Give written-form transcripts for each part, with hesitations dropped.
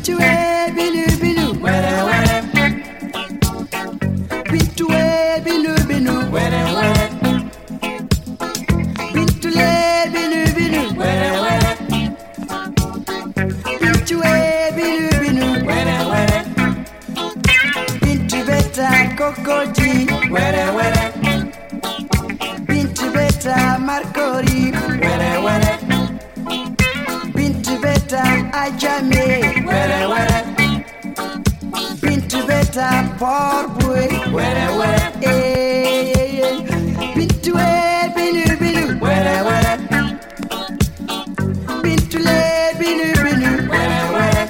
Bintu binu binu, were were. Bintu binu binu, were were. Bintu binu binu, were were. Bintu binu binu, were were. Bintu beta kokodi, were were. Bintu beta marcori, were were. Bintu beta ajame, were were. Bintu beta porboy, were were. Bintu binu binu, were were. Bintu binu binu, were were.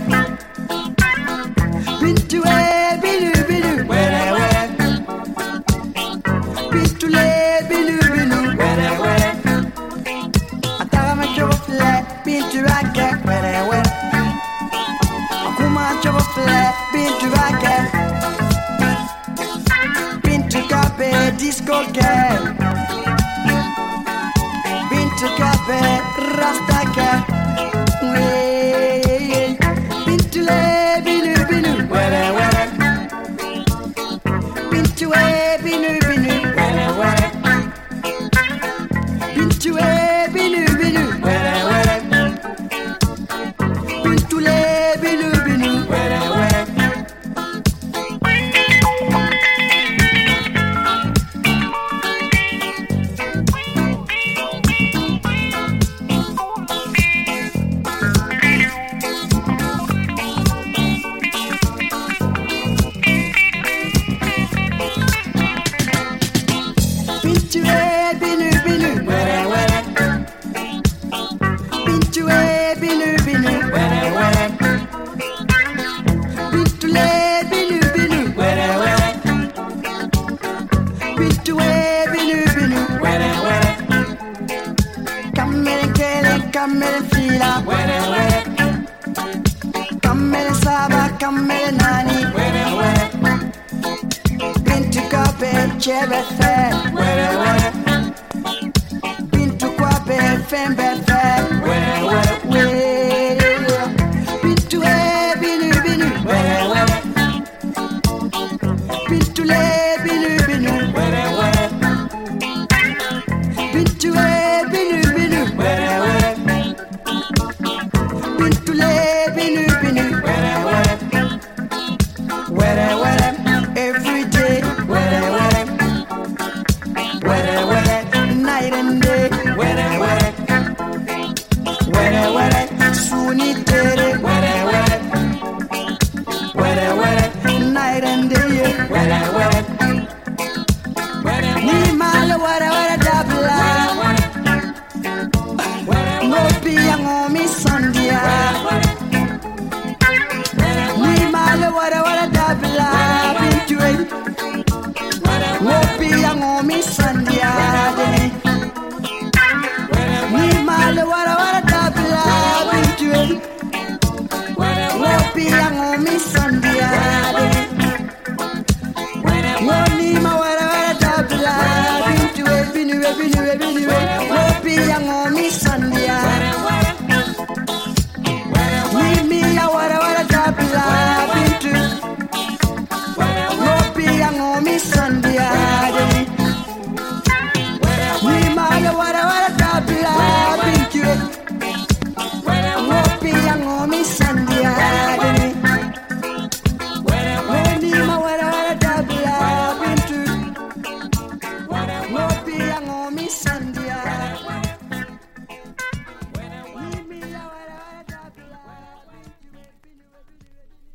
Bintu binu binu, were were. Bintu binu binu, were were. Atama chofle, bintu rake, were were. Akuma chofle, bintu rake. Bintu kape disco girl. Bintu kape rasta girl. Bintu binu binu, were were. Bintu binu binu, were were. Bintu binu binu, were were. Bintu binu binu, were were. Bintu binu binu, were were. Bintu binu binu, were were. Bintu binu binu, were were. Bintu binu binu, were were. Kamere kele, kamere fila, were were. Kamere saba, kamere nani, were were. Bintu kape chebe fe, were were. Bintu kwape fembe fe, were were. Bintu binu binu, were were. Bintu binu binu, were were. Bintu binu binu, were were. Bintu binu binu, were were. Were were, every day, were were. Were were, night and day, were were. Were were, suni tere, were were. Were were, night and day, were were. Ni malo were were dabla. No piango mi sandia. Ni malo were were dabla. Bintu no piango mi sandia. Ni malo were were dabla. Bintu no piango mi sandia.